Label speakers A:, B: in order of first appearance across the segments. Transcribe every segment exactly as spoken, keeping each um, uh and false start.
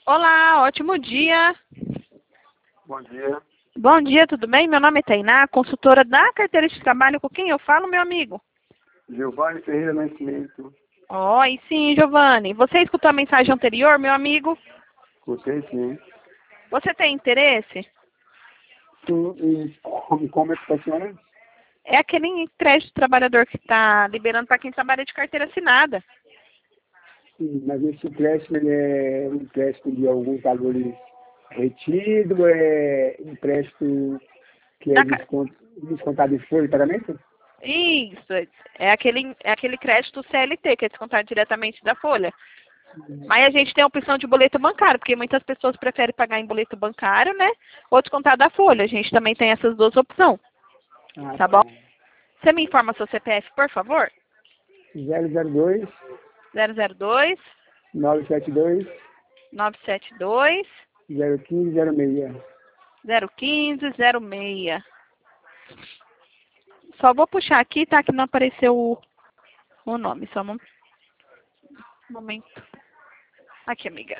A: Olá, ótimo dia.
B: Bom dia.
A: Bom dia, tudo bem? Meu nome é Tainá, consultora da carteira de trabalho. Com quem eu falo, meu amigo?
B: Giovanni Ferreira Nascimento.
A: Oi, sim, Giovanni. Você escutou a mensagem anterior, meu amigo?
B: Escutei sim.
A: Você tem interesse?
B: Sim, e como, como é que funciona?
A: É aquele crédito trabalhador que está liberando para quem trabalha de carteira assinada.
B: Sim, mas esse empréstimo ele é um empréstimo de alguns valores retido, é empréstimo que é
A: Da ca-
B: descont, descontado em folha de pagamento?
A: Isso, é aquele, é aquele crédito C L T, que é descontado diretamente da folha. Mas a gente tem a opção de boleto bancário, porque muitas pessoas preferem pagar em boleto bancário, né? Ou descontar da folha. A gente também tem essas duas opções,
B: Ah,
A: tá
B: tá.
A: bom? Você me informa seu C P F, por favor?
B: zero zero dois,
A: zero zero dois,
B: nove sete dois,
A: nove sete dois,
B: zero um cinco zero seis.
A: zero um cinco zero seis. Só vou puxar aqui, tá? Que não apareceu o, o nome. Só um momento. Aqui, amiga.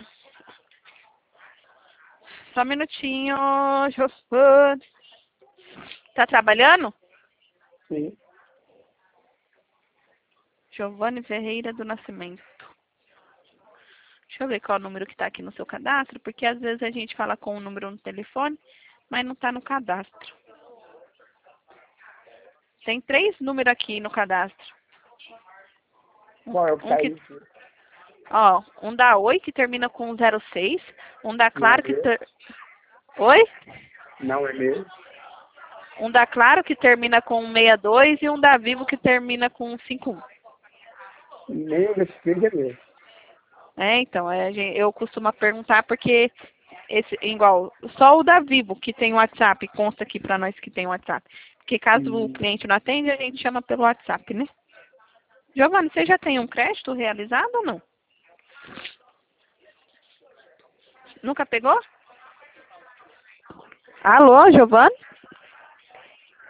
A: Só um minutinho, Giovanni. Tá trabalhando?
B: Sim.
A: Giovanni Ferreira do Nascimento. Deixa eu ver qual é o número que está aqui no seu cadastro, porque às vezes a gente fala com o número no telefone, mas não está no cadastro. Tem três números aqui no cadastro. Um,
B: Qual é o que
A: um
B: tá
A: que,
B: aí?
A: ó, um da Oi, que termina com zero seis, um da
B: Não é
A: Claro, que
B: meu.
A: ter... Oi?
B: Não é meu.
A: Um da Claro, que termina com sessenta e dois, e um da Vivo, que termina com cinquenta e um.
B: Nenhum desses três é meu.
A: É, então, é, a gen- eu costumo perguntar porque esse, igual, só o da Vivo que tem WhatsApp, consta aqui pra nós que tem WhatsApp. Porque caso o
B: Hum.
A: cliente não atende, a gente chama pelo WhatsApp, né? Giovanni, você já tem um crédito realizado ou não? Nunca pegou? Alô, Giovanni?